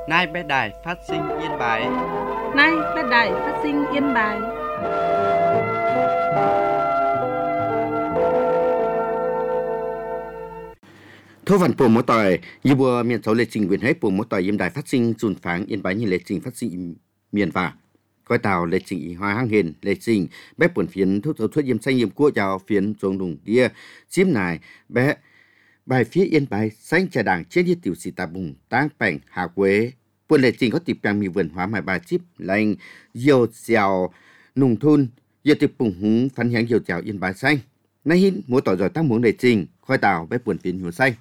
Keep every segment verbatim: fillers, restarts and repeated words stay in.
Nay bé đài phát sinh Yên Bái. Nay bé đài phát sinh Yên Bái. Thô văn bộ mỗi tỏi, như bùa miền số lệ trình quyền hết bộ mỗi tỏi Yên Đài phát sinh dùn pháng Yên Bái như lệ trình phát sinh miền và coi tàu lệ trình hoa hang hiền lệ trình bé buồn phiến thuốc thấu thuốc yếm xanh yếm cua chào phiến trống đùng đia chiếm nài bé bài phía Yên Bái xanh trà đảng trên như tiểu sĩ tà bùng tang bảnh hà quế buồn lệ trình có tiệp càng mì vườn hóa mài bài chip lành diều dẻo nùng thun diều tiệp bùng húng phán nháng diều dẻo Yên Bái xanh nay hin mỗi tỏi rồi tăng muốn lệ trình coi tàu bé buồn phiến hiểu xanh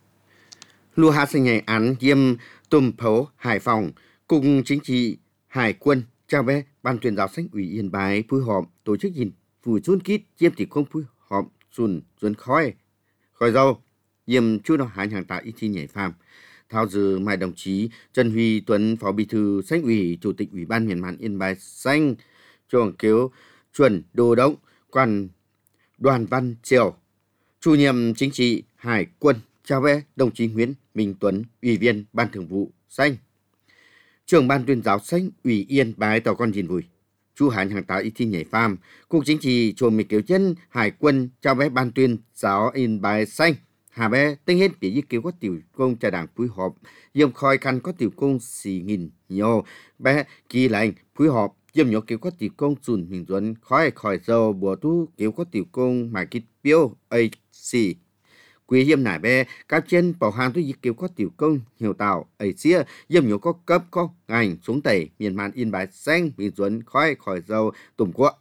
lùa hạ sinh ngày án diêm tùm phấu Hải Phòng cùng chính trị Hải quân chào bé ban tuyên giáo sách ủy Yên Bái phối hợp tổ chức gìn phủi chun kít diêm thì không phối hợp xuân xuân khói khói dâu diêm chú đó hải hàng tạo ý chi nhảy phàm thao dự mai đồng chí Trần Huy Tuấn phó bí thư sách ủy chủ tịch ủy ban miền Nam Yên Bái xanh trưởng kiếu chuẩn đô đốc quan Đoàn Văn Triều chủ nhiệm chính trị Hải quân chào bé đồng chí Nguyễn Minh Tuấn ủy viên ban thường vụ xanh trưởng ban tuyên giáo xanh ủy Yên Bái tàu con gìn vùi chú hải hàng tạo ý thi nhảy phàm cục chính trị chùa mì kiều chân Hải quân chào bé ban tuyên giáo Yên Bái xanh hà bé tinh hết bị ý kiến có tiểu công trà đảng phối hợp dòng khói khăn có tiểu công xì nghìn nhiều bé kỳ lành phối hợp dòng nhỏ kiểu có tiểu công dùn mình dẫn khói khỏi dầu bùa tu kiểu có tiểu công mà kít biếu ấy xì quý hiếm nải bé các trên bảo hàng tôi kiểu có tiểu công nhiều tạo ấy xía dòng nhỏ có cấp có ngành xuống tẩy miền Nam Yên Bái xanh mình dẫn khói khỏi dầu tùm quốc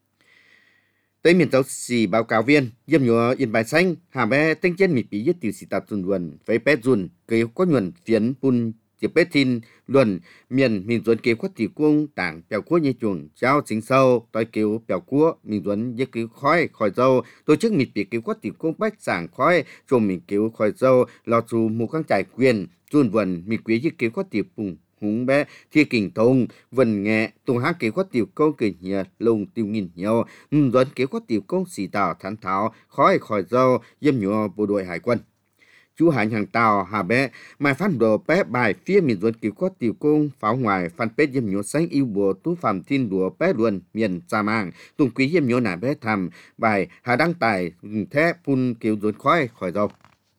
tới miền châu xì báo cáo viên dâm nhựa Yên Bái xanh hà bé tinh trên mịt bí nhất tiểu sĩ tạp dùn luận với bé dùn kêu có nhuận phiến bùn tiếp bé tin luận miền mình dùn kêu có tiểu cung tảng bèo cua như chuồng trao chính sâu tôi kêu bèo cua mình dùn như kêu khói khỏi dâu tổ chức mịt bí kêu có tiểu cung bách sảng khói chùm mình kêu khỏi dâu lò dù mù kháng trải quyền dùn vần mịt quý như kêu có tiểu bùng húng bé thi kình thông vần nghệ tùng hát kế có tiểu công kể nhẹ lùng tiêu nghìn nhiều dẫn kế có tiểu công xì tàu thán tháo khói khỏi dâu dâm nhựa bộ đội hải quân chú hải hàng tàu hà bé mai phát đồ bé bài phía miền dẫn kế có tiểu công pháo ngoài phan pết dâm nhựa sáng yêu bùa tú phạm tin đùa bé luận miền sa mang tùng quý dâm nhựa nải bé thầm bài hà đăng tài thế phun kiểu dẫn khói khỏi dâu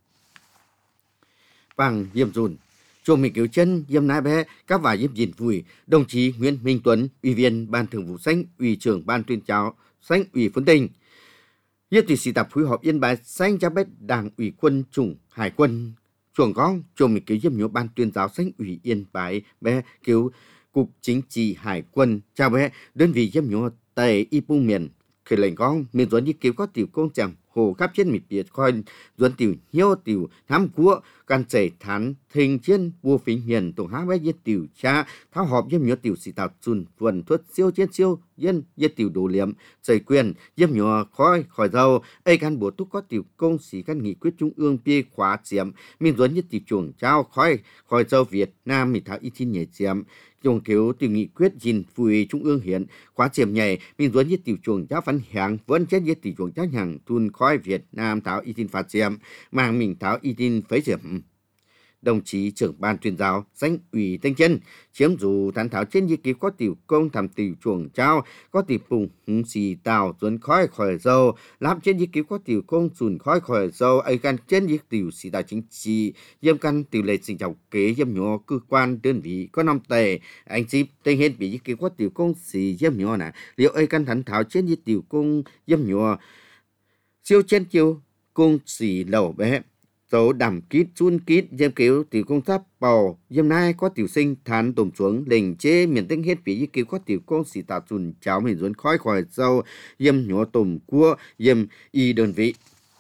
bằng dâm dùn chùa mình cứu chân dâm nái bé các vài dâm dìn vui đồng chí Nguyễn Minh Tuấn ủy viên ban thường vụ xanh ủy trưởng ban tuyên giáo xanh ủy phân tình nhất tỷ sĩ tập phối hợp Yên Bái xanh cho bé đảng ủy quân chủng hải quân chuồng gong chùa mình cứu dâm nhớ ban tuyên giáo xanh ủy Yên Bái bé cứu cục chính trị hải quân chào bé đơn vị dâm nhớ tây y pung miền khởi lệnh gong miền dẫn đi cứu có tiểu công chẳng hồ khắp trên mịt biệt coi dẫn tiểu hiếu tiểu thám cua can chảy thán thình trên vua phình hiền tổng há bé giết tiểu cha tháo họp dâm nhớ tiểu sĩ tạo chun vườn thuất siêu trên siêu dân giết tiểu đồ liệm chảy quyền dâm nhớ khói khỏi dâu ấy can bổ túc có tiểu công sĩ can nghị quyết trung ương bia khóa chiếm miền dẫn giết tiểu chuồng trao khói khỏi dâu Việt Nam mịt tháo y thiên nhảy chiếm dùng kiểu tiểu nghị quyết gìn phùi trung ương hiện khóa chiếm nhảy miền dẫn giết tiểu chuồng trao phán hàng vẫn chết giết tiểu chuồng trao hàng thun khói Việt Nam tháo y tin phạt chiếm mang mình tháo y tin phế diệm đồng chí trưởng ban tuyên giáo danh ủy Thanh Chân chiếm dù thán tháo trên ý kiến có tiểu công thầm tiểu chuồng trao có tiểu bùng húng xì tàu dẫn khói khỏi dâu làm trên ý kiến có tiểu công dùn khói khỏi dâu ấy căn trên ý tiểu xì tàu chính trị dâm căn tiểu lệ sinh trọng kế dâm nhỏ cơ quan đơn vị có năm tề anh dịp tên hết bị ý kiến có tiểu công xì dâm nhỏ nè liệu ấy căn thán tháo trên ý tiểu công dâm nhỏ siêu trên chiêu công xì lẩu bé dấu đầm kít chun kít dâm cứu tiểu công tháp bầu dâm nai có tiểu sinh thán tùm xuống lình chế miền tinh hết vì cứu có tiểu công xì tạo chun cháo miền dẫn khói khỏi dâu dâm nhỏ tùm cua dâm y đơn vị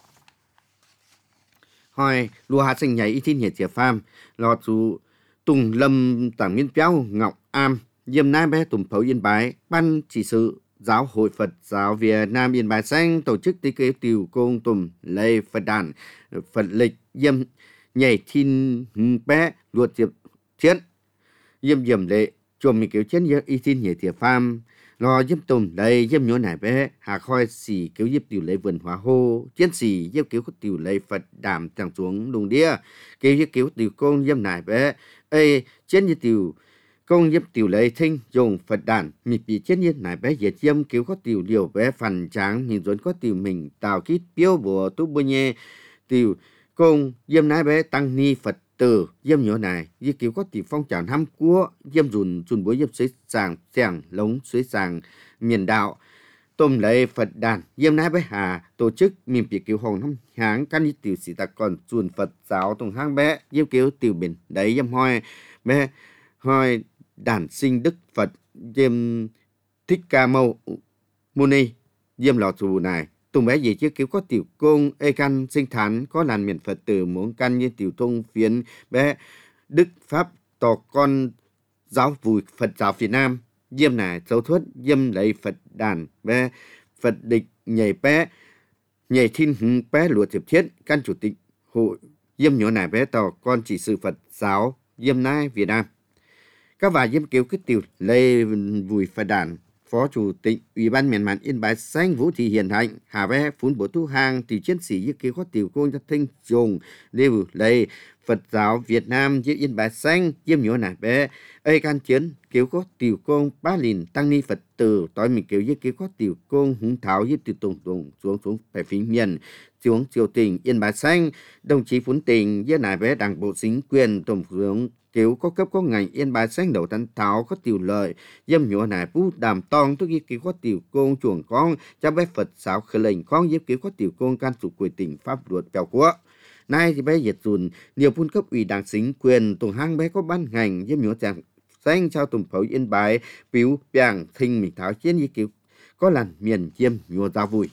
hỏi lùa hạt sinh nhảy y thiên nhiệt trẻ pham lọt dù tùng lâm tảng miên béo ngọc am dâm nai bé tùm phấu Yên Bái ban chỉ sự Giáo hội Phật giáo Việt Nam Yên Bái xanh tổ chức tí kế tiểu công tùm lê Phật đàn Phật lịch dâm nhảy thiên bé luật diệp thiết dâm dầm lệ chùa mình kiểu chết y thiên nhảy tiệp pham lo dâm tùm đây dâm nhớ nải bé hà khoi xì kiểu dâm tiểu lệ vườn hóa hô chiến xì dâm kiểu tiểu lệ Phật đảm chẳng xuống đùng đĩa kiểu dâm kiểu tiểu công dâm nải bé ê chiến như tiểu công nghiệp tiểu lấy thinh dùng Phật đàn mì bị chiến như nải bé dệt diêm cứu có tiểu điều bé phần tráng mình dồn có tiểu mình tạo kít biếu bùa tú bơ nhê tiểu công diêm nải bé tăng ni Phật tử diêm nhỏ này như cứu có tiểu phong trào năm cua diêm dùn dùn bối diêm suối sàng sàng lống suối sàng miền đạo tôm lấy Phật đàn diêm nái bé hà tổ chức miền bị cứu hồng năm háng căn như tiểu sĩ ta còn dùn Phật giáo tùng hang bé diêm cứu tiểu biển đấy diêm hoi bé hoi đàn sinh đức Phật diêm thích ca mâu muni diêm lò thù này tùng bé gì chứ cứu có tiểu công ê căn sinh thán có làn miền Phật tử muốn căn như tiểu thông phiến bé đức pháp tỏ con giáo vùi Phật giáo Việt Nam diêm này dấu thuất diêm lấy Phật đàn bé Phật địch nhảy bé nhảy thiên hứng bé lụa thiệp thiết căn chủ tịch hội diêm nhỏ này bé tỏ con chỉ sự Phật giáo diêm nai Việt Nam các bà diêm cứu cái tiểu lấy vùi Phật đàn Phó Chủ tịch Ủy ban miền Mạn Yên Bái Xanh Vũ Thị Hiền Hạnh hà bé phun bổ tu hàng tiểu chiến sĩ như kêu có tiểu công cho thanh dùng đều lấy Phật giáo Việt Nam với Yên Bái Xanh diêm nhỏ này bé ê can chiến kêu có tiểu công ba lìn tăng ni Phật tử tối mình kêu như kêu có tiểu công hùng tháo với tiểu tổng tổng xuống xuống phải phí miền xuống triều tỉnh Yên Bái Xanh đồng chí phun tình với này bé đảng bộ chính quyền tổng xuống kiểu có cấp có ngành Yên Bái Xanh đầu tân tháo có tiểu lợi dâm nhỏ này bút đàm tong tức kiểu có tiểu công chuồng con cho bé Phật giáo khởi lệnh con giúp kiểu có tiểu công can chủ quyền tỉnh pháp luật bèo quốc nay thì bé Việt dùn nhiều phun cấp ủy đảng chính quyền tổng hang bé có ban ngành dâm nhỏ chàng xanh trao tổng phấu Yên Bái biểu bảng thinh mình tháo chiến như kiểu có làn miền chiêm nhỏ giáo vui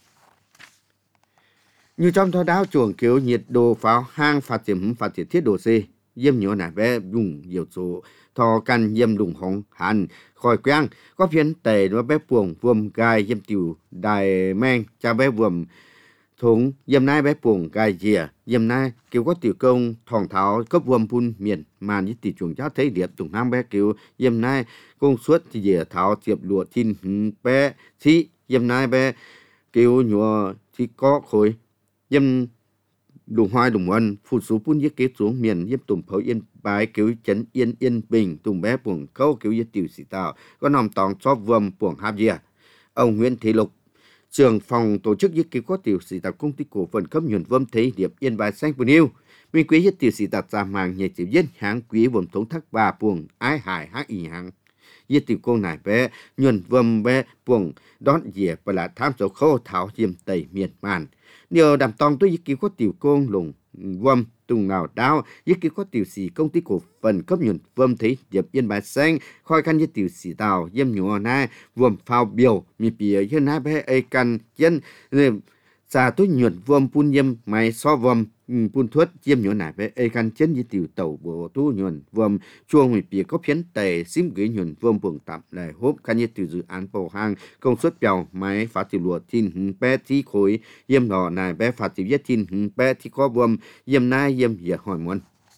như trong thao đáo chuồng kiểu nhiệt độ pháo hang phát triển phát triển thiết độ C diêm nhỏ nà bé dùng nhiều số thò căn diêm đùng hóng hàn khỏi quang có phiến tề nó bé puồng vuông gai diêm tiểu đài men cha bé vuông thúng diêm nai bé puồng gai dìa diêm nai kiểu có tiểu công thòng tháo cấp vuông phun miền màn như tỷ chuồng cháu thấy điệp tùng nam bé kiểu diêm nai công suất thì dìa tháo tiệp lụa tin bé thì diêm nai bé kiểu nhỏ thì có khối diêm đùng hoai đùng ân phụ số phun giết kế xuống miền giúp tùng phấu Yên Bái cứu chấn yên yên bình tùng bé buồng câu cứu giết tiểu sĩ tạo có nòng tòng cho vườm buồng hạp dìa ông Nguyễn Thế Lục trưởng phòng tổ chức giết cứu có tiểu sĩ tạo công ty cổ phần cấp nhuận vâm thế điệp Yên Bái Xanh Bùn Yêu minh quý giết tiểu sĩ tạo ra màng nhảy tiểu giết háng quý vườm thống thắc bà buồng ái hải háng ý háng giết tiểu công này bé nhuận vâm bé buồng đón dìa và là tham số khâu tháo diêm tây miền màn điều đàm tòng tôi giết cứu có tiểu công lùng vâm tùng nào đao giết cứu có tiểu sĩ công ty cổ phần cấp nhuận vâm thế điệp Yên Bái Xanh khoi căn giết tiểu sĩ tàu diêm nhỏ nai vườm phao biểu mi bìa dân nai bé ai căn chân xà tôi nhuận vâm phun diêm máy so vâm phun thuốc diêm nhỏ nai bé ai căn chân giết tiểu tàu bộ tu nhuận vâm chuông mi bìa có phiến tề xím gửi nhuận vâm buồng tạm lại hốp căn giết tiểu dự án bầu hang công suất bèo máy phá tiểu lụa tin bé tí khối diêm đỏ nai bé phá tiểu giết tin bé tí có vâm diêm nai diêm hiệp hỏi muốn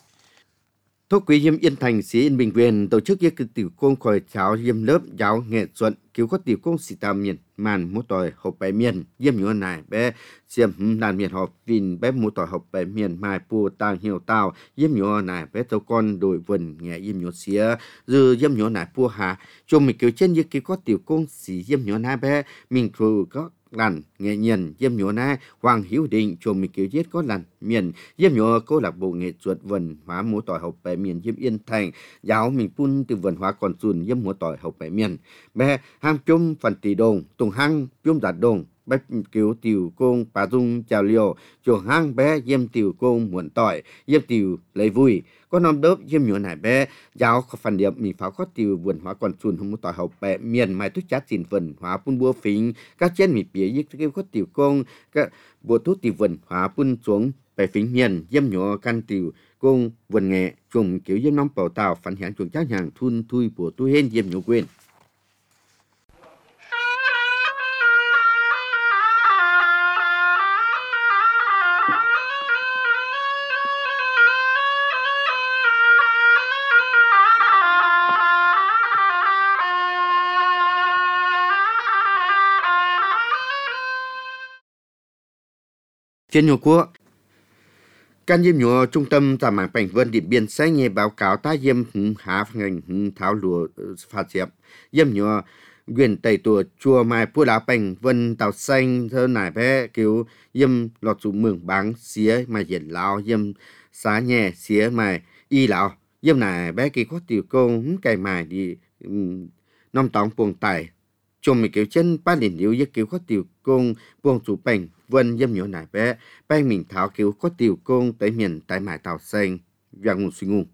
Thuốc quý diêm Yên Thành xí Yên Bình Quyền tổ chức giết tiểu công khỏi cháo diêm lớp giáo nghệ thuật cứu có tiểu công sĩ tà miền màn mô tỏi hộp bài miền diêm nhỏ này bé diêm đàn miền họp vìn bé mô tỏi hộp bài miền mai pù tàng hiểu tàu diêm nhỏ này bé tàu con đội vần nghe diêm nhỏ xía dư diêm nhỏ này pù hà cho mình cứu trên giết cứu có tiểu công sĩ diêm nhỏ này bé mình thử có làn nghệ nhân diêm nhỏ na Hoàng Hiếu Định cho mình kiểu giết có làn miền diêm nhỏ câu lạc bộ nghệ thuật văn hóa múa tỏi học bài miền diêm Yên Thành giáo mình phun từ văn hóa còn dùn diêm múa tỏi học bài miền bé hang chôm phần tỷ đồng tùng hang chôm giạt đồng bé kiểu tiểu công bà dung chào liều cho hang bé diêm tiểu công muộn tỏi diêm tiểu lấy vui có năm đớp diêm nhỏ này bé giáo có phần điểm mình pháo có tiểu văn hóa còn dùn không múa tỏi học bài miền mai tuyết chát xin văn hóa phun búa phình các trên mình bía giết cái có tiểu công các bộ thuốc tiểu văn hóa phun xuống bài phình miền diêm nhỏ căn tiểu công vần nghệ trùng kiểu diêm nóng bảo tàu phản hiện trùng chắc hàng thun thui của tôi hên diêm nhỏ quên trên nhiều quốc Can diêm nhựa trung tâm tạm mạng Bành Vân Điện Biên sẽ nghe báo cáo ta diêm há ngành tháo lùa phạt diệp diêm nhựa quyền tẩy tùa chùa mai pua lá Bành Vân tàu xanh thơ nải bé cứu diêm lọt chủ mường báng xía mà hiển lão diêm xá nhẹ xía mà y lão diêm nải bé kỳ có tiểu công cày mài đi năm tóng buồng tải chung mình kiểu chân ba liền yếu với kiểu có tiểu công buồng chủ Bành Vân diêm nhựa nải bé bang mình tháo kiểu có tiểu công tới miền tại mải tàu xanh và ngủ suy ngung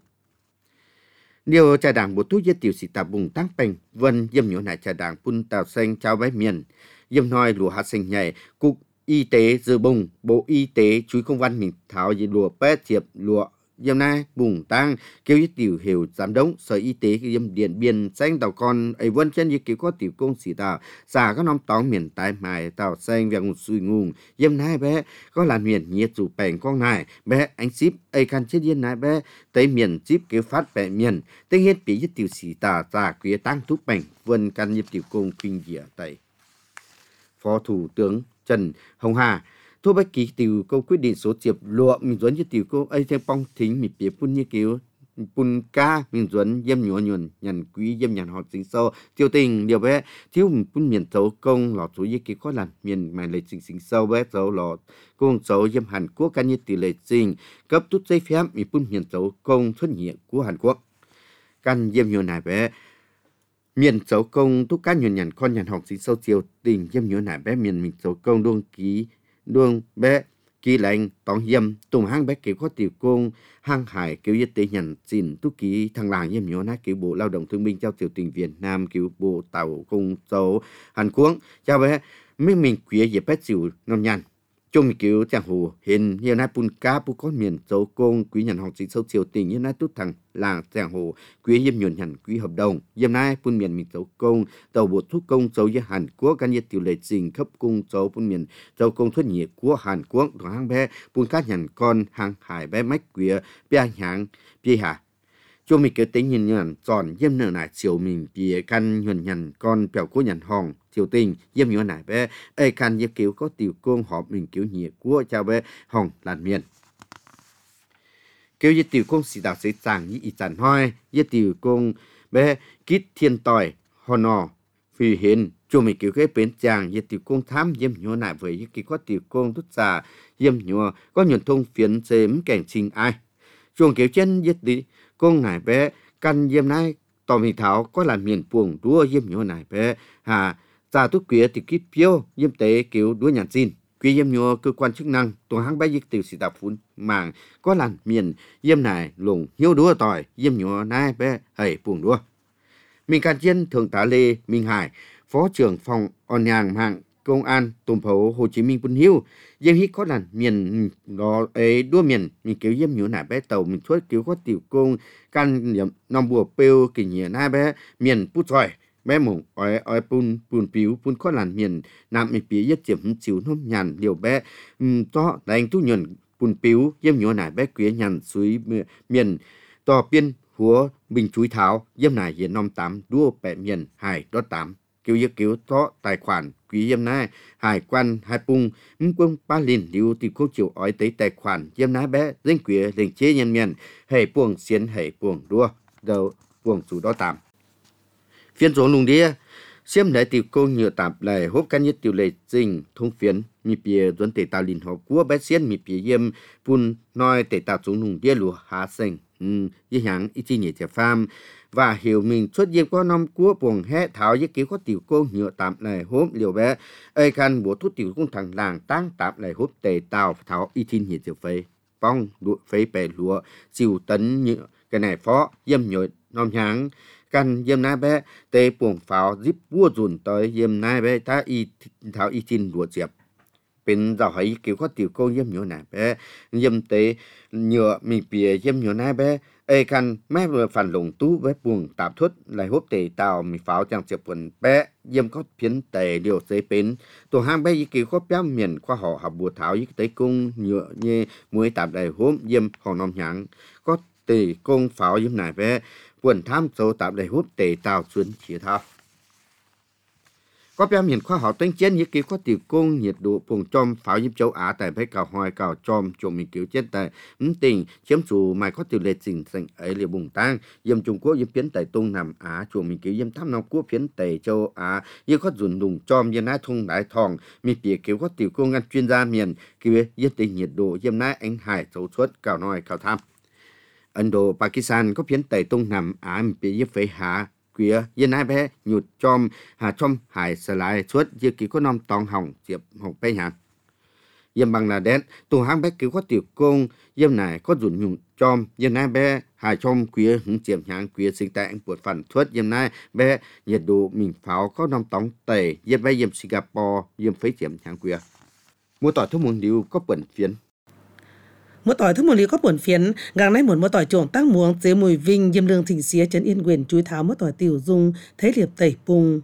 điều trà đảng bộ thuốc với tiểu sĩ tạp bùng tăng Bành Vân diêm nhựa nải trà đảng pun tàu xanh trao bái miền diêm nói lùa hạt xanh nhảy cục y tế dư bùng bộ y tế chú công văn mình tháo về lùa bé thiệp lùa diêm nay bùng tăng kêu với tiểu hiểu giám đốc sở y tế diêm Điện Biên xanh tàu con ấy vân chân như kiểu có tiểu công sĩ tàu xả các năm tóng miền tại mài tàu xanh và ngủ suy ngung diêm nay bé có là miền nhiệt chủ Bành con này bé anh ship ấy khăn chết điên này bé tới miền ship kiểu phát bẻ miền tới hết bị với tiểu sĩ tàu xả quý tăng thúc Bành Vân can nhập tiểu công kinh dĩa tại Phó Thủ tướng Trần Hồng Hà thôi bác ký tiểu câu quyết định số chiệp lụa mình dẫn cho tiểu câu ấy theo phong thính mình biết phun như kiểu phun ca mình dẫn dâm nhọ nhuần nhằn quý dâm nhằn họ sinh sâu tiêu tình điều bé thiếu mình phun miền xấu công lọt số như kiểu có lần miền mà lấy sinh sinh sâu bé xấu lọt công xấu dâm Hàn Quốc can như tỷ lệ sinh cấp tút giấy phép mình phun miền xấu công xuất hiện của Hàn Quốc can dâm nhọ này bé miền xấu công túc cá nhuần nhằn con nhằn học sinh sâu tiêu tình dâm nhọ này bé miền mình xấu công đôn ký đường bé kỳ lệnh tòng hiểm tùng hang bé kiểu có tiểu công hang hải kiểu y tế nhận xin tu ký thằng làng yếm nhớ na kiểu bộ lao động thương binh trao tiểu tình Việt Nam kiểu bộ tàu công châu Hàn Quốc chào bé mấy mình quý dịp bé chịu nông nhàn chung kiểu chẳng hồ hiện hiện nay pun cá pu có miền châu công quý nhận học sinh sâu tiểu tình như nay tút thằng làng chẳng hồ quý yếm nhuận hẳn quý hợp đồng yếm nay pun miền mình châu công tàu bộ thuốc công châu với Hàn Quốc can nhiệt tiểu lệ trình cấp cung châu pun miền châu công thuất nhiệt của Hàn Quốc của hang bé pun cá nhận con hàng hải bé mách quý bé hàng bé hà chung mình cái tính nhìn nhận tròn yếm nợ nải chiều mình bìa căn nhuận nhận con bèo của nhận hòn tiểu tình yếm nhớ nải bé ai căn yếm kiểu có tiểu công họp mình kiểu nhiệt của chào bé hòn làn miền kiểu như tiểu công sĩ đạo sẽ chẳng như ý chẳng hoi như tiểu công bé kít thiên tòi hò nò phi hiền cho mình kiểu cái bến chàng như tiểu công tham yếm nhớ nải với như kiểu có tiểu công thút xà yếm nhớ có nhuận thông phiến chém cảnh trình ai chuồng kiểu chân như tiểu công nải bé căn yếm nai tò mình tháo có là miền buồng đua yếm nhớ nải bé hà ra túc quía thì kít phiêu yếm tế kiểu đua nhàn xin quý yếm nhớ cơ quan chức năng tổ hang bay dịch tiểu sĩ tạp phun màng có làn miền yếm này lùng hiếu đua tỏi yếm nhớ nai bé hầy buồng đua mình can chiên thượng tá Lê Minh Hải phó trưởng phòng on nhàng mạng công an tôm phố Hồ Chí Minh Pun Hiu yếm hít có làn miền đó ấy đua miền mình kiểu yếm nhớ nai bé tàu mình chuốt kiểu có tiểu công can niệm năm bùa pêu kỷ nhớ nai bé miền pút xoài bé mộng ỏi ỏi pun pun piu pun có làn miền nam mi pí yết chiếm chiếu nôm nhàn liều bé to đánh tu nhuận pun piu yếm nhớ nải bé quý nhàn suối miền to biên húa bình chuối tháo yếm nải hiện năm tám đua bẹ miền hải đó tám kiểu yết kiểu to tài khoản quý yếm nải hải quan hai pung quân ba lìn liu thì cô chịu ỏi tới tài khoản yếm nải bé danh quý lệnh chế nhân miền hệ buồng xiên hệ buồng đua đầu buồng chủ đó tám phiên số lùng đĩa xem lại tiểu công nhựa tạp lại hốp cá nhất tiểu lệ trình thông phiến mi bìa dẫn tể tạo linh học của bé xiên mi bìa yếm pun nói tể tạo xuống lùng đĩa lùa hạ sinh um như hàng ít chi nhẹ trẻ pham và hiểu mình xuất hiện qua năm của buồng hé tháo với kiểu có tiểu công nhựa tạp lại hốp liều bé ai khăn bố thuốc tiểu công thằng làng tăng tạp lại hốp tể tạo tháo ít chi nhẹ trẻ phê bong đuổi phê bè lúa siêu tấn nhựa cái này phó yếm nhựa nom hàng căn yếm nai bé tê buồng pháo zip vua dùn tới yếm nai bé ta y tháo y tin đùa diệp bên giàu hay kiểu có tiểu công yếm nhớ nai bé yếm tế nhựa mình bìa yếm nhớ nai bé ai căn mẹ vừa phản lồng tú bé buồng tạp thuất lại hốp tề tàu mình pháo chẳng diệp quần bé yếm có phiến tề điều tế bến tổ hang bé y kiểu có béo miền khoa họ học bùa tháo y tế công nhựa như muối tạp đầy hốp yếm hòn nom nháng có tề công pháo yếm nai bé quần tham số tạm đầy hút tề tàu xuân chia thao có biểu hiện khoa học tính chiến như kiểu có tiểu cung nhiệt độ vùng trong pháo giúp châu Á tại bãi cào hoài cào trong chỗ mình cứu chết tại ấn tình chiếm chủ mai có tiểu lệ trình thành ấy liệu bùng tăng dâm Trung Quốc dâm phiến tại Đông Nam Á chỗ mình cứu dâm thăm Nam Quốc phiến tại châu Á như có dùn đùng trong như nái thung đại thòng mi bìa kiểu có tiểu cung ngăn chuyên gia miền kiểu dâm tình nhiệt độ dâm nái anh hải dấu suất cào nói cào tham Ấn Độ Pakistan có phiến tại Đông Nam Á mi bìa dâm phế hạ quía yên ai bé nhụt chom hà chom hải sờ lại suốt như kỳ có nom tòng hỏng diệp hồng bay hàn yếm Bangladesh tù hang bé cứu có tiểu công yếm này có dùn nhung chom yên ai bé hà chom quía hứng chiếm nhang quía sinh tại anh buộc phản suốt yếm này bé nhiệt độ mình pháo có nom tòng tẩy yếm bé yếm Singapore yếm phế chiếm nhang quía mua tỏi thuốc môn điêu có bẩn phiến Mỗi tỏi thức một lý có buồn phiến, gang nay một mỗi tỏi trộn tác muống chế mùi vinh diêm lương thỉnh xía chấn yên quyền chui tháo mỗi tỏi tiểu dung thế liệp tẩy bùng.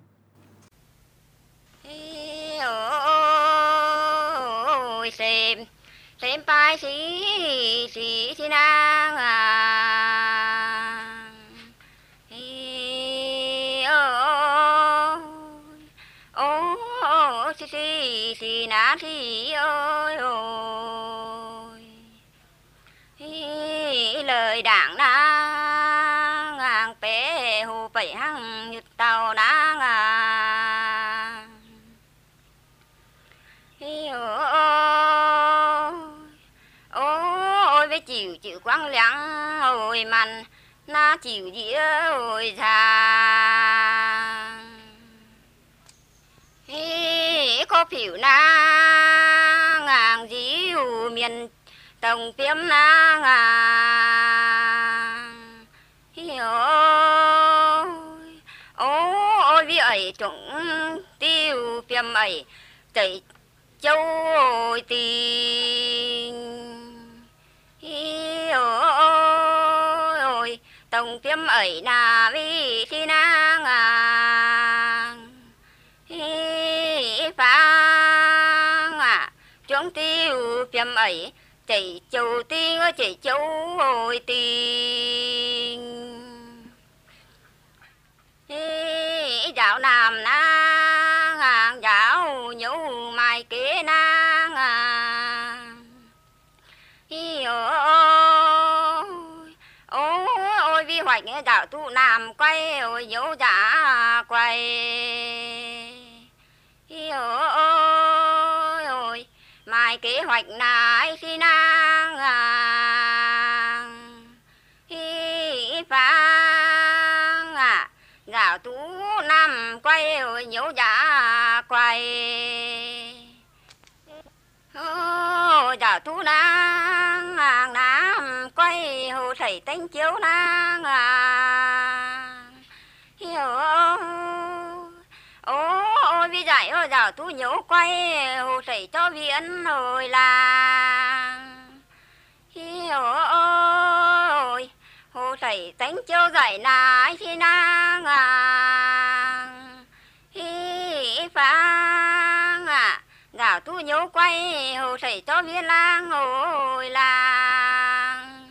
Ôi xem xem bài xí xí xí nang à ôi ôi xí xí xí nang xí ôi ôi lời đảng na ngang bé hồ bảy hăng nhật tàu na ngang ôi với chịu chịu quăng lắng ôi mặn na chịu dĩa ôi giang có phiểu na ngang dĩu miền tổng phiếm na ngang ôi ôi vì ấy trống tiêu phiếm ấy chạy châu ôi tình ôi ôi tổng phiếm ấy là vì khi na ngang phang à trống tiêu phiếm ấy chạy châu tiên ơi chạy châu ôi tình dạo nam na ngang dạo nhũ mai kế na ngang ôi ôi vi hoạch dạo tu nam quay ôi nhũ giả quay ôi ôi mai kế hoạch này khi nang phang à gạo tú năm quay ôi nhấu giả quay ô gạo tú nang nam quay hồ thầy tánh chiếu nang à hiểu ôi vì dạy ôi gạo tú nhấu quay hồ thầy cho viễn rồi là hiểu ôi hồ thầy tánh chiếu dạy là khi nang à phang à gạo tú nhấu quay hồ thầy cho viễn lang rồi là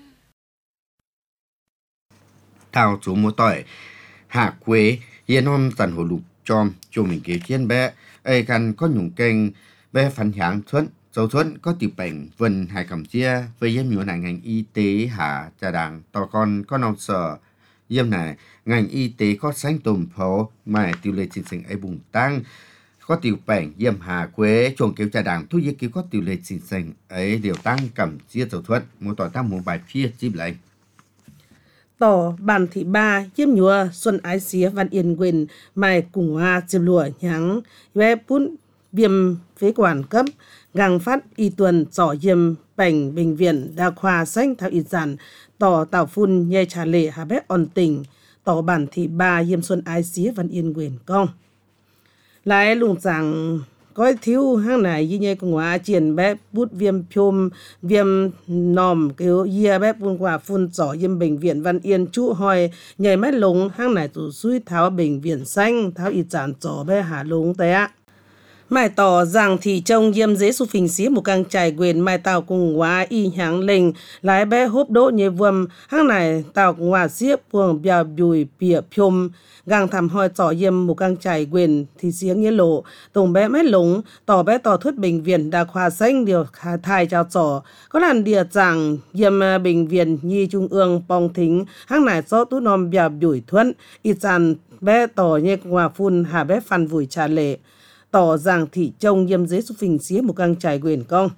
thảo chú mua tỏi hạ quế yên hôm dần hồ lục chom cho mình kế chiến bé ấy cần có nhung kênh bé phản hạng thuận dấu thuận có tiểu bệnh vần hai cầm chia với yếm nhiều này ngành y tế hạ trà đảng tò con có nông sở yếm này ngành y tế có sáng tùm phố mà tiểu lệ chính sinh ấy bùng tăng có tiểu bệnh yếm hạ quế chuồng kéo trà đảng thu yếm kéo có tiểu lệ chính sinh ấy đều tăng cầm chia dấu thuận một tỏi tăng một bài phía chip lại Tỏ bàn thị ba yếm nhùa xuân ái xía văn yên quyền mai cùng hoa chiêm lụa nhắng ve pun viêm phế quản cấp gang phát y tuần trỏ yếm bệnh bệnh viện đa khoa xanh thảo y giản tỏ tảo phun nhê trà lệ hà bé on tỉnh tỏ bàn thị ba yếm xuân ái xía văn yên quyền công lại lùng rằng có thiếu hang này như nhé cùng hóa triển bé bút viêm phôm viêm nòm kiểu yê bé phun quả phun giỏ yêm bệnh viện Văn Yên chú hỏi nhảy mét lúng hang này tụ suy tháo bệnh viện xanh tháo y chản giỏ bé hà lúng té Mai tỏ rằng thì trong yếm dế su phình xí một càng trải quyền mai tàu cùng hóa y hãng lình lái bé hốp đỗ nhé vườm hãng này tàu cùng hóa xiếp buồng bèo bùi bìa phiôm gang thầm hoi tỏ yếm một càng trải quyền thì xiếng nghĩa lộ tùng bé mét lúng tỏ bé tỏ thuyết bệnh viện đa khoa xanh điều thai trao trò có làn địa rằng yếm bệnh viện nhi trung ương bong thính hãng này do tú nòm bèo bùi thuận y chàn bé tỏ nhé hòa phun hà bé phàn vùi trà lệ tỏ rằng thị trông yếm dế su phình xía một càng trải quyền công.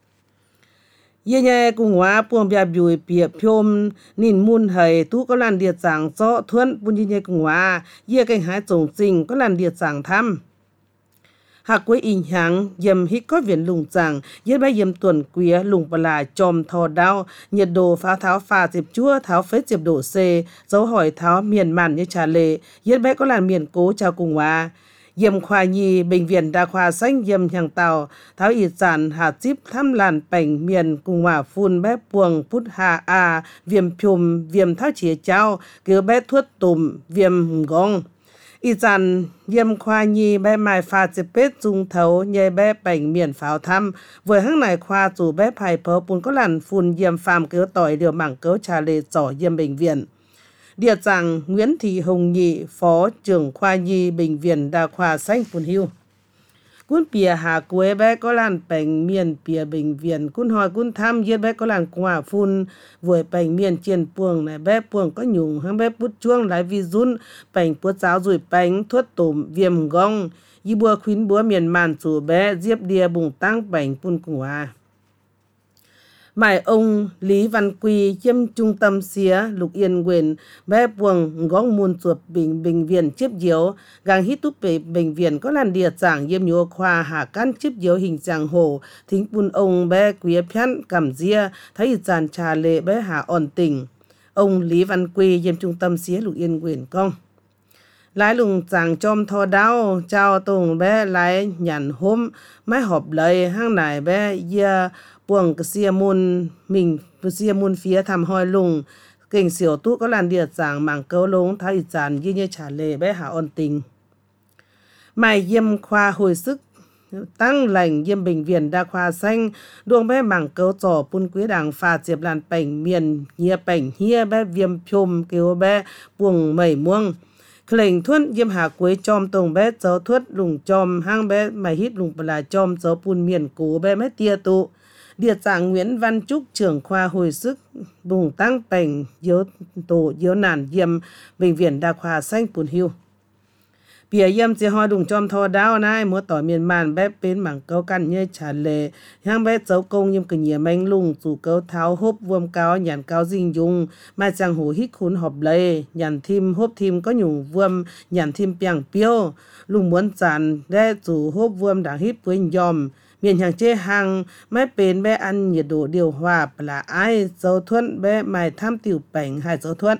Yê nhẹ cùng hóa buông bia bùi bìa phiôm nín môn hầy tú có làn địa giảng rõ thuận buôn yê nhẹ cùng hóa yê cảnh hái trồng trình có làn địa giảng thăm. Hạ quế in hãng yếm hít có viện lùng giảng yết bái yếm tuần quía lùng bà là chòm thò đao nhiệt độ phá tháo phà dịp chua tháo phết dịp đổ xê dấu hỏi tháo miền màn như trà lệ yết bái có làn miền cố chào cùng hóa. Yếm khoa nhi bệnh viện đa khoa xanh yếm hàng tàu tháo y sản hà chip thăm làn bảnh miền cùng hòa phun bé buồng phút hà a viêm phium viêm tháo chĩa trao cứu bé thuốc tùm viêm gong y sản yếm khoa nhi bé mai pha chip bết dung thấu nhé bé bảnh miền pháo thăm với hãng này khoa chủ bé phải phớ bún có làn phun yếm phàm cứu tỏi điều mảng cứu trà lệ giỏ yếm bệnh viện. Địa rằng Nguyễn Thị Hồng Nhị, Phó trưởng khoa nhi Bệnh viện Đa khoa Xanh Phun Hiu. Cún bìa hà quế bé có làn bánh miền bìa bệnh viện, cún hỏi cún thăm yết bé có làn quả phun, với bánh miền trên buồng này bé buồng có nhung, hăng bé bút chuông lái vi run, bánh bút giáo rủi bánh, thuốc tổm, viêm gong, y bùa khuyến búa miền màn chủ bé, diếp đìa bùng tăng bánh phun cùng hòa. Mãi ông Lý Văn Quy chiêm trung tâm xía Lục Yên quyền bé buồng góng muôn chuột bệnh bệnh viện chiếp diếu gang hít túp về bệnh viện có làn địa giảng yêm nhô khoa hạ căn chiếp diếu hình dạng hồ thính bùn ông bé quý phián cầm ria thấy dàn trà lệ bé hạ ổn tình ông Lý Văn Quy chiêm trung tâm xía Lục Yên quyền công lái lùng chàng chom thò đau trao tùng bé lái nhàn hôm máy họp lời hang nải bé ia buồng cái xia môn mình xia môn phía thầm hoi lùng kình xỉu tú có làn địa giảng mảng câu lống thái giản như như trả lệ bé hạ ổn tình mày yêm khoa hồi sức tăng lành yêm bệnh viện đa khoa xanh đuông bé mảng câu trò bún quý đảng phà diệp làn bảnh miền nhia bảnh hia bé viêm phiôm kêu bé buồng mẩy muông khỉnh thuận yêm hạ quế chom tông bé dấu thuất lùng chom hang bé mày hít lùng bà là chom dấu bún miền cố bé mét tia tụ. Địa giảng Nguyễn Văn Trúc trưởng khoa hồi sức bùng tăng bảnh yếu tổ yếu nản yếm bệnh viện đa khoa xanh Phun Hiu. Bìa yếm chỉ hỏi đùng chom thò đáo này mua tỏi miền màn bé bên mảng câu căn như trả lệ hang bé dấu công yếm cửa nhìa manh lùng chủ câu tháo hốp vuông cao nhàn cao dinh dung mai chàng hổ hít khốn họp lệ nhàn thim hốp thim có nhung vuông nhàn thim piang piêu lùng muốn chán đe chủ hốp vuông đã hít với nhòm miền hàng chế hàng máy bền bé ăn nhiệt độ điều hòa là ai dấu thuận bé mài tham tiểu bảnh hai dấu thuận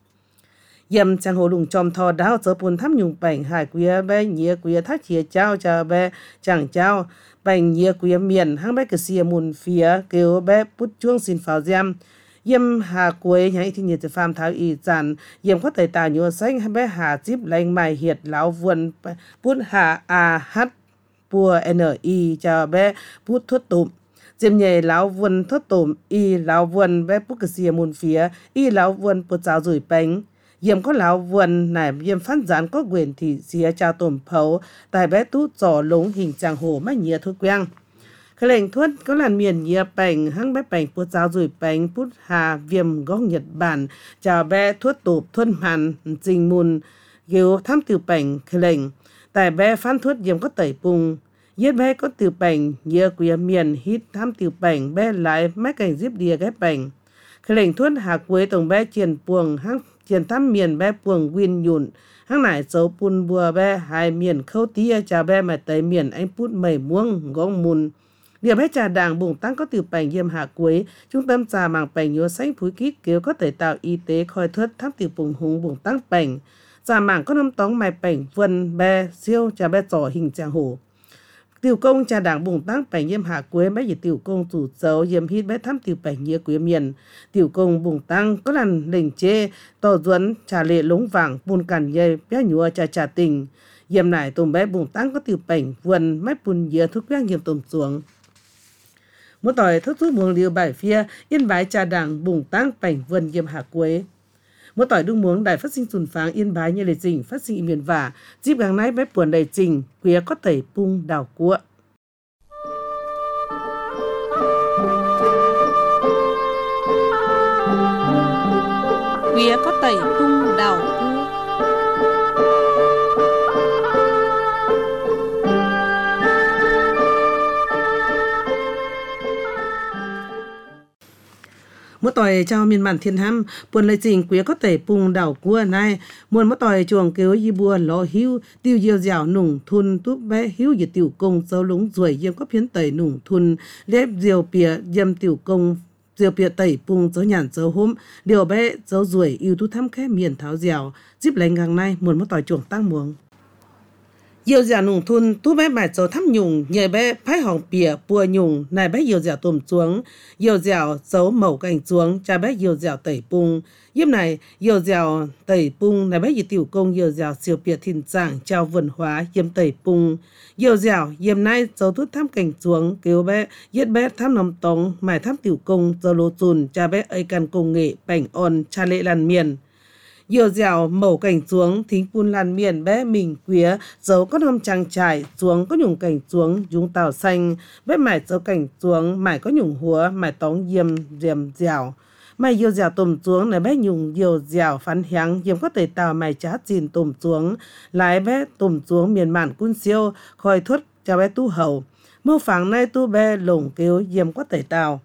yếm chàng hồ lùng chom thò đáo dấu bùn thăm nhung bảnh hai quía bé nhía quía thác chìa trao cho bé chẳng trao bảnh nhía quía miền hang bé cửa xìa mùn phía kêu bé bút chuông xin pháo giam yếm hà quế nhảy thì nhiệt phàm tháo y giản yếm có thể tạo nhua xanh hai bé hà chip lành mài hiệt lão vườn bút hà a hát bùa N I cho bé bút thuốc tụm diêm nhẹ lão vườn thuốc tụm y lão vườn bé bút cái xìa môn phía y lão vườn bút giáo rủi bánh yếm có lão vườn này yếm phát gián có quyền thì xìa trao tụm phấu tại bé tút giỏ lống hình trạng hồ mà nhía thuốc quang cái lệnh thuốc có làn miền nhía bánh hăng bé bánh bút giáo rủi bánh bút hà viêm góc Nhật Bản cho bé thuốc tụm thuân hàn trình mùn ghiếu tham tiểu bánh cái lệnh tại bé phán thuốc yếm có tẩy bùng yết bé có tiểu bảnh nhớ quía miền hít tham tiểu bảnh bé lại mấy cảnh díp đìa cái bảnh cái lệnh thuốc hạ quế tổng bé triền buồng hăng triền thăm miền bé buồng win nhụn hăng nải xấu pun bùa bé hai miền khâu tia chà bé mà tới miền anh pút mẩy muông gong mùn địa bé trà đàng bùng tăng có tiểu bảnh yêm hạ quế trung tâm trà mảng bảnh nhớ xanh phúi kít kêu có thể tạo y tế khoi thuốc tham tiểu bùng hùng bùng tăng bảnh trà mảng có năm tóng mài bảnh vân bé siêu trà bé trò hình trạng hổ tiểu công trà đảng bùng tăng bảnh yêm hạ quế mấy gì tiểu công chủ dấu yêm hít bé thăm tiểu bảnh nhía quế miền tiểu công bùng tăng có làn lệnh chê tỏ duẩn trà lệ lống vàng bùn cản dây bé nhúa trà trà tình Yếm này tùm bé bùng tăng có tiểu bệnh vườn mái bùn dìa thuốc quang yếm tùm xuống. Một tỏi thức thuốc muông liều bài phía yên bái trà đảng bùng tăng bệnh vườn yếm hạ quế. Một tỏi đung muống đài phát sinh sùn pháng yên bái như lệ trình phát sinh miền vả dịp gàng nái bé buồn đầy trình quía có tẩy bung đào cua. Quía có tẩy bung đào cua. Một tỏi cho miền bản thiên ham buồn lời trình quía có thể bùng đảo cua này muôn một tỏi chuồng kêu y bùa lò hưu tiêu diêu dẻo nùng thun túp bé hưu y tiểu công dấu lúng ruồi yếm có phiến tẩy nùng thun lép diều pìa yếm tiểu công diều pìa tẩy bùng dấu nhàn dấu hôm điều bé dấu ruồi yêu tu thăm khẽ miền tháo dẻo díp lấy ngang này muôn một tỏi chuồng tăng muống. Yêu dẻo nùng thun tú bé mải dấu thăm nhung nhờ bé phái hỏng pìa bùa nhung này bé yêu dẻo tùm xuống yêu dẻo dấu mẩu cảnh xuống cha bé yêu dẻo tẩy bung yếm này yêu dẻo tẩy bung này bé yêu tiểu công yêu dẻo siêu pìa thìn giảng trao vườn hóa yếm tẩy bung yêu dẻo yếm này dấu thút thăm cảnh xuống kêu bé yết bé thăm nằm tống mải thăm tiểu công dấu lô chùn cha bé ấy căn công nghệ bảnh on cha lệ làn miền. Yêu dẻo mẩu cảnh xuống thính phun lan miền bé mình quía dấu có hôm trang trải xuống có nhung cảnh xuống dùng tàu xanh bé mải dấu cảnh xuống mải có nhung húa mải tóng diêm diềm dẻo mải yêu dẻo tùm xuống này bé nhung yêu dẻo phán hiáng diêm có thể tàu mải chá chìn tùm xuống lái bé tùm xuống miền mạn cun siêu khoi thuất cho bé tu hầu mưu phẳng nay tu bé lủng kêu diêm có thể tàu.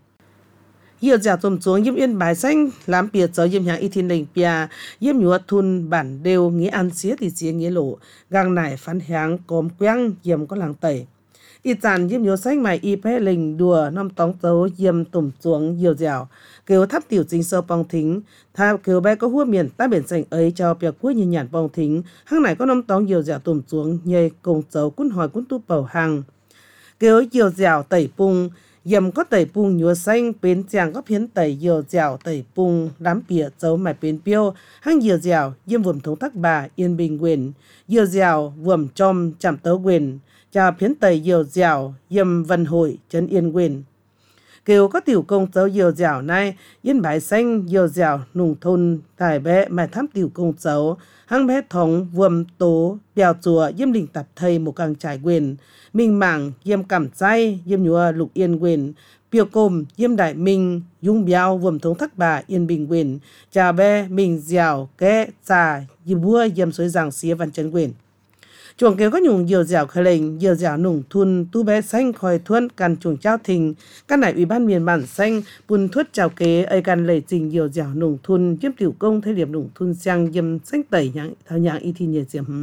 Yêu dẻo tùm xuống yếm yên bài xanh làm bìa dấu yếm hàng y thiên lệnh bìa yếm nhúa thun bản đều nghĩa ăn xía thì xía nghĩa lộ gang nải phán háng cốm quang yếm có làng tẩy y tàn yếm nhúa xanh mày y phê lình đùa năm tóng dấu yếm tùm xuống yêu dẻo kêu thắp tiểu chính sâu bong thính tha kêu bé có hua miền ta biển xanh ấy cho bìa cuối như nhàn bong thính hang này có năm tóng yêu dẻo tùm xuống nhây cùng dấu cún hỏi cún tu bầu hàng kêu yêu dẻo tẩy bung yếm có tẩy bung nhúa xanh bên chàng có phiến tẩy yêu dẻo tẩy bung đám bìa dấu mải bên piêu hang yêu dẻo yếm vườm thống thác bà yên bình quyền yêu dẻo vườm chom chạm tấu quyền chào phiến tẩy yêu dẻo yếm văn hội trấn yên quyền kêu có tiểu công dấu yêu dẻo này yên bái xanh yêu dẻo nùng thôn tài bé mải thăm tiểu công dấu hang bé thống vườm tố bèo chùa yếm đình tập thầy một càng trải quyền minh mảng yếm cảm say yếm nhúa lục yên quyền piêu côm yếm đại minh dung béo vườm thống thác bà yên bình quyền chào bé mình dẻo kẽ xà yếm bua yếm suối giảng xía văn trấn quyền chuồng kêu có nhung nhiều dẻo khởi lệnh nhiều dẻo nùng thun tu bé xanh khoi thuân can chuồng trao thình các nải ủy ban miền bản xanh bùn thuất chào kế ấy can lệ trình nhiều dẻo nùng thun yếm tiểu công thế điểm nùng thun sang yếm xanh tẩy nhang thao nhang y thi nhiệt diệm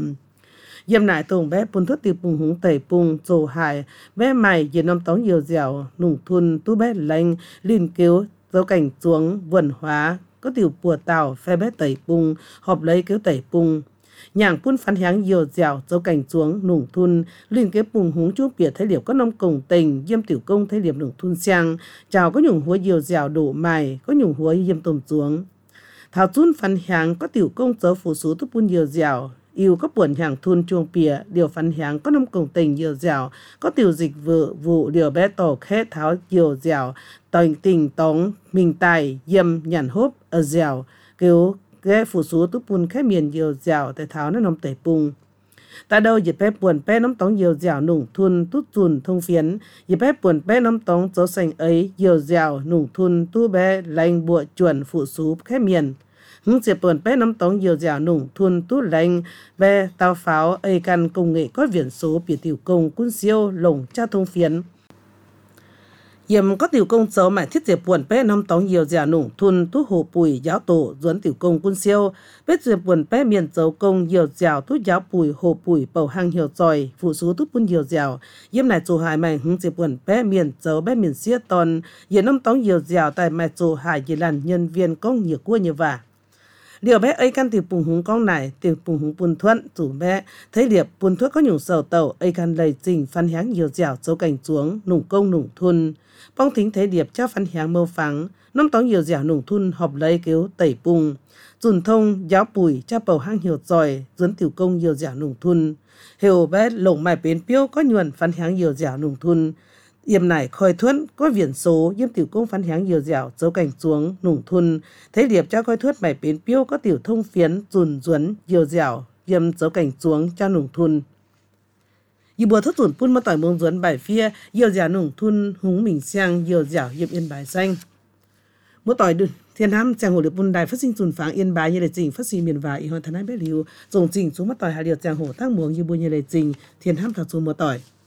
yếm nải tùng bé bùn thuất tiểu bùng húng tẩy bùng dồ hải bé mày yếm năm tóng nhiều dẻo nùng thun tu bé lệnh liên kêu dấu cảnh xuống vườn hóa có tiểu bùa tàu phe bé tẩy bùng họp lấy kêu tẩy bùng nhàng phun phán háng nhiều dẻo dấu cảnh xuống nùng thun liên kế bùng húng chú bìa thấy liệp có nông cùng tình yếm tiểu công thấy liệp nùng thun sang chào có nhung húa nhiều dẻo đổ mài có nhung húa yếm tùm xuống thảo chun phán háng có tiểu công dấu phủ số thúc bún nhiều dẻo yêu có buồn hàng thun chuông bìa điều phán háng có nông cùng tình nhiều dẻo có tiểu dịch vợ vụ điều bé tổ khét tháo nhiều dẻo tình tình tống mình tài yếm nhàn hốp ở dẻo kêu ghé phủ số túp bùn khẽ miền nhiều dẻo tại tháo nó nằm tẩy bung ta đâu dịp bé buồn bé nắm tóng nhiều dẻo nùng thun tút chùn thông phiến dịp bé buồn bé nắm tóng dấu xanh ấy nhiều dẻo nùng thun tu bé lành bụa chuẩn phủ số khẽ miền hứng dịp buồn bé nắm tóng nhiều dẻo nùng thun tút lành bé tao pháo ấy căn công nghệ có viễn số bìa tiểu công cún siêu lồng cha thông phiến yếm có tiểu công dấu mải thiết diệp buồn bé năm tóng nhiều dẻo nùng thun tú hồ bùi giáo tổ duẩn tiểu công quân siêu bết diệp buồn bé miền dấu công nhiều dẻo tú giáo bùi hồ bùi bầu hang hiểu giỏi phụ số tú bún nhiều dẻo yếm này chủ hải mày hứng diệp buồn bé miền dấu bé miền xía tòn yếm năm tóng nhiều dẻo tại mày chủ hải chỉ là nhân viên công nhiều cua như vả Liệu bé ấy căn tiểu bùng húng con này, tiểu bùng húng bùn thuận, chủ bé, thấy liệp bùn thuận có nhung sầu tàu, ấy căn lầy trình phân háng nhiều dẻo dấu cảnh xuống, nùng công nùng thun. Bong thính thấy liệp cho phân háng mâu phắng, nông tóng nhiều dẻo nùng thun họp lấy kêu tẩy bùng. Dùn thông, giáo bùi, cho bầu hang hiểu giỏi, dưỡng tiểu công nhiều dẻo nùng thun. Hiểu bé lồng mài bến piêu có nhuần phân háng nhiều dẻo nùng thun. Yểm này khôi thuẫn có viễn số yếm tiểu công phán háng nhiều dẻo dấu cảnh xuống nùng thun thấy liệp cho khôi thuất mày bến piêu có tiểu thông phiến dùn duấn nhiều dẻo yếm dấu cảnh xuống cho nùng thun y bùa thất dùn pun mà tỏi mông duấn bài phía nhiều dẻo nùng thun húng mình sang nhiều dẻo yếm yên bài xanh mỗi tỏi đừng thiên hám chàng hồ được bùn đài phát sinh dùn pháng yên bài như lệ trình phát sinh miền vải y hoàn thân ái bé liu dùng trình xuống mà tỏi hà liều chàng hồ thác muống như bùa như lệ trình thiên hám thảo xuống mỗi tỏi